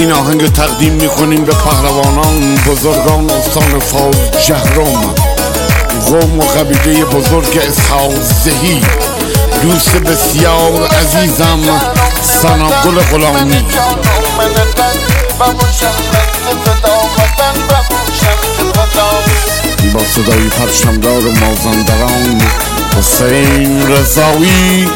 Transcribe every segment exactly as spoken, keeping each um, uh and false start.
این آهنگ تقدیم میکنیم به پهلوانان بزرگان استان فاز جهرم، قوم و قبیله بزرگ اسحاق زهی، دوست بسیار عزیزم ثناگل غلامی. با صدای پرچمدار مازندران حسین رضایی.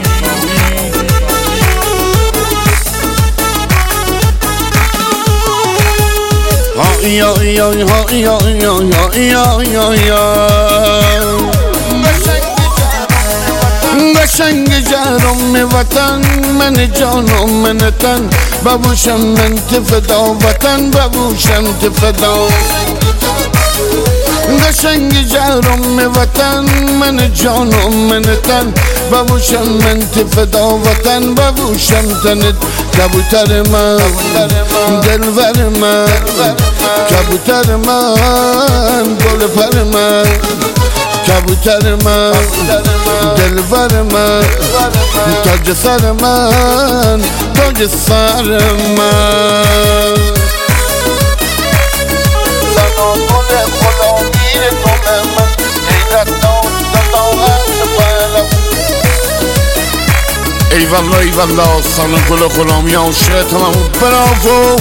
ها یا یا یا یا یا یا یا یا قشنگ جهرم وطن، من جانم من تن ببوشم من تفدا وطن، ببوشم تفدا. قشنگ جهرم وطن، من جانم من تن ببوشم من تفدا وطن، ببوشم تنت. کبوتر من دلور من، کبوتر من گل پر من، کبوتر من دلور من، تاج سر من تاج سر من. ثناگل غلامی گم من، غیرت داد ای والله ای والله. ثناگل غلامی عاشقتم، براو.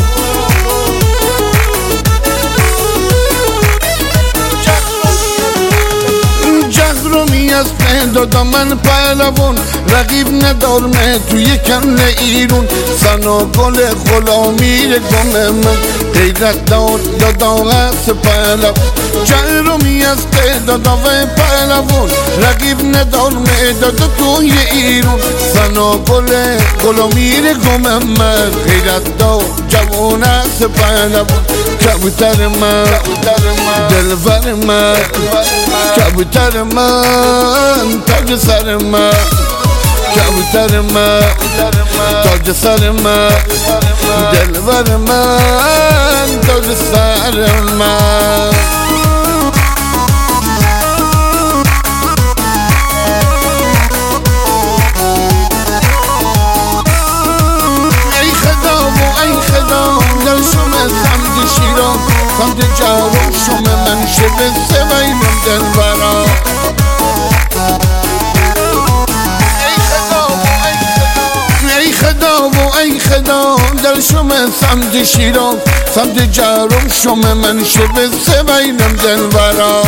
جهرمی از دادا من پهلوان، رقیب ندارمه توی کل ایرون. ثناگل غلامی گم من، غیرت داد دادا از پهلوان. جهرمی از دادا و پهلوان، رقیب ندارمه دادا توی ایرون. ثناگل غلامی گم من، غیرت داد جوان از پهلوان. کبوتر من دلور من، کبوتر من تاج سر من، کبوتر من تاج سر من، دلور من تاج سر من. ای خدا و ای خدا در شما سمت شیران، سمت جهرم شما من شب سویلم دلبرا. ای خدا و ای خدا در شما سمت شیران، سمت جهرم شما من شب سویلم دلبرا.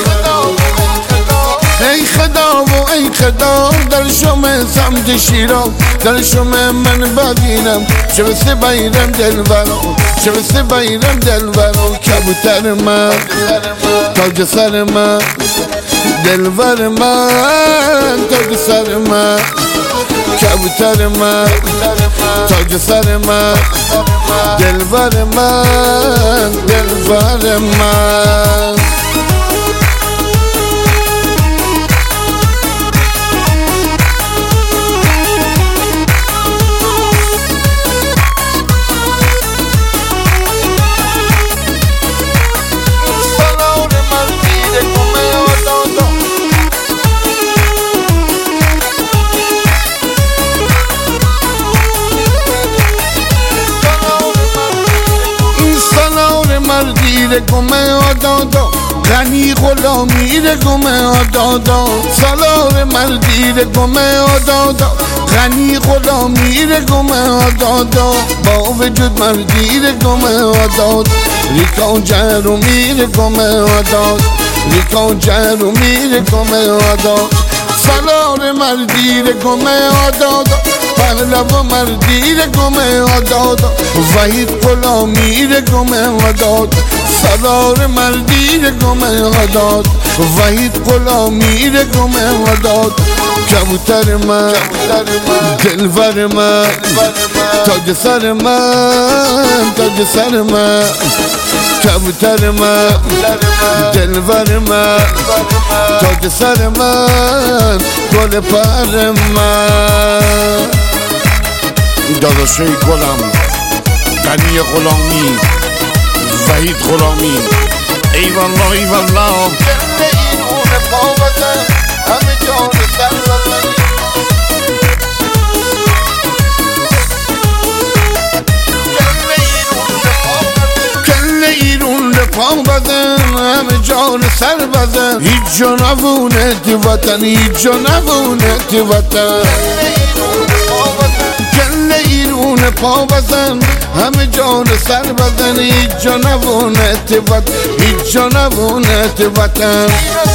ای خدا و ای خدا در شما سمت شیران، در شما من ببینم شب سویلم دلبرا، شب سویلم دلبرا. کبوتر من تاج سر من، دلبر من تاج سر من، کبوتر من تاج سر من، دلبر من دلبر من. مردی گم آدادا، غنی غلامی گم آدادا. سالار مردی گم آدادا، غنی غلامی گم آدادا. با وجود مردی گم آداد، ریکا جهرمی گم آداد، ریکا جهرمی گم آداد. سالار مردی گم آدادا، پهلو مردی گم آدادا. وحید غلامی گم آداد، سالار مردی گم آداد. وحید غلامی گم آداد. کبوتر من دلور من، تاج سر من تاج سر من، کبوتر من دلور من، تاج سر من گل پر من. داداشای گلم غنی غلامی، وحید غلامی، ای والله ای والله. همه جان سر وطن جان سر بزن هیچ جا نبونه تو وطن هیچ جا نبونه تو وطن گله ایرون پا بزن همه جان سر بزن هیچ جا نبونه تو وطن هیچ جا نبونه تو وطن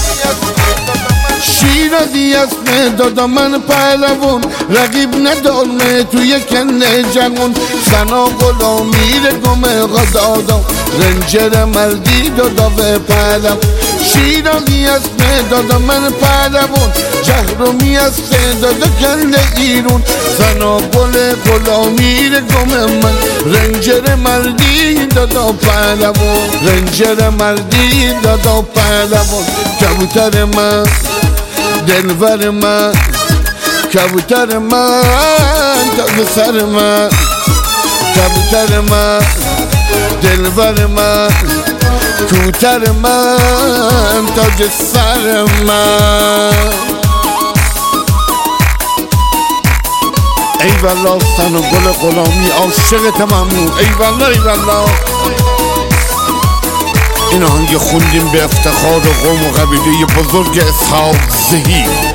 شیرازی اسم دادا من پهلوون رقیب ندارمه توی کنه جوون سنا غلامی گم غزادا رنجر مردی دادا به پهلوون شیرازی اسم دادا من پهلوون جهرومی اسم دادا کنه ایرون سنا گل غلامی گم من رنجر مردی دادا پهلوون رنجر مردی دادا پهلوون کبوتر من دلبر من کبوتر من تاج سر من کبوتر من دلبر من کوتر من تاج سر من ای والله سن و گل غلامی عاشق تمامون ای والله ای والله این آهنگ خوندیم به افتخار قوم و قبیله بزرگ اسحاق زهی